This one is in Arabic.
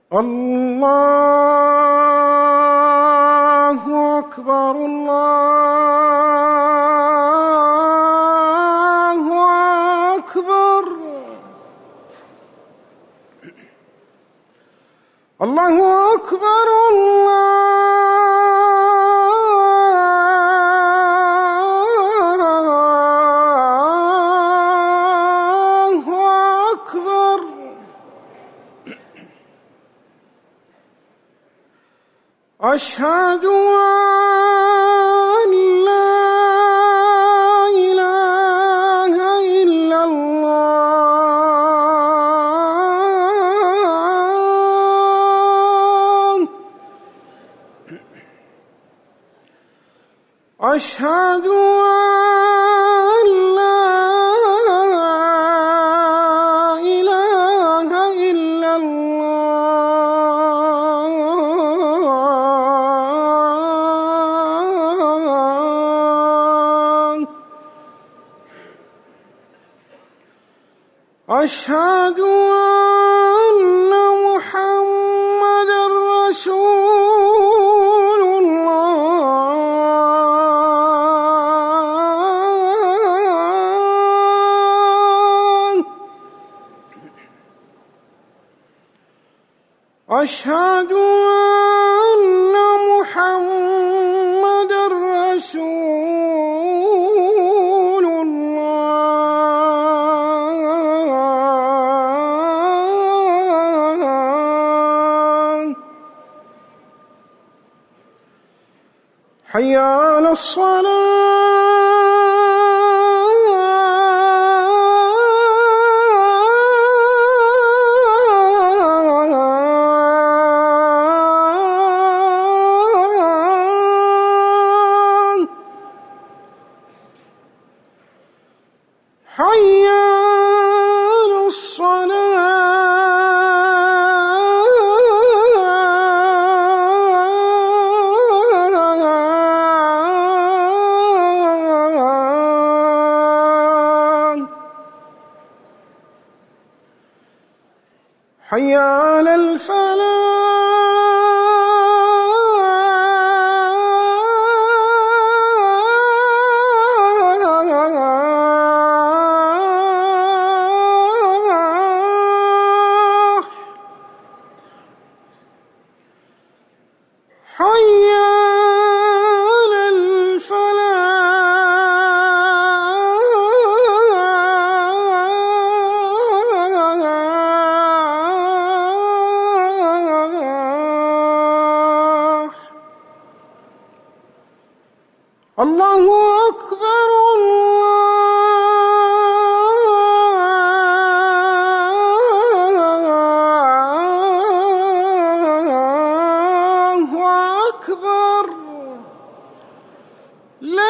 الله أكبر الله أكبر الله أكبر الله أكبر أشهد أن لا إله إلا الله أشهد أن لا إله إلا الله أشهد أن محمدًا رسول الله أشهد أن محمدًا رسول الله حي على الصلاة حي على الصلاة حي على الفلاح حي على الفلاح الله أكبر الله أكبر لا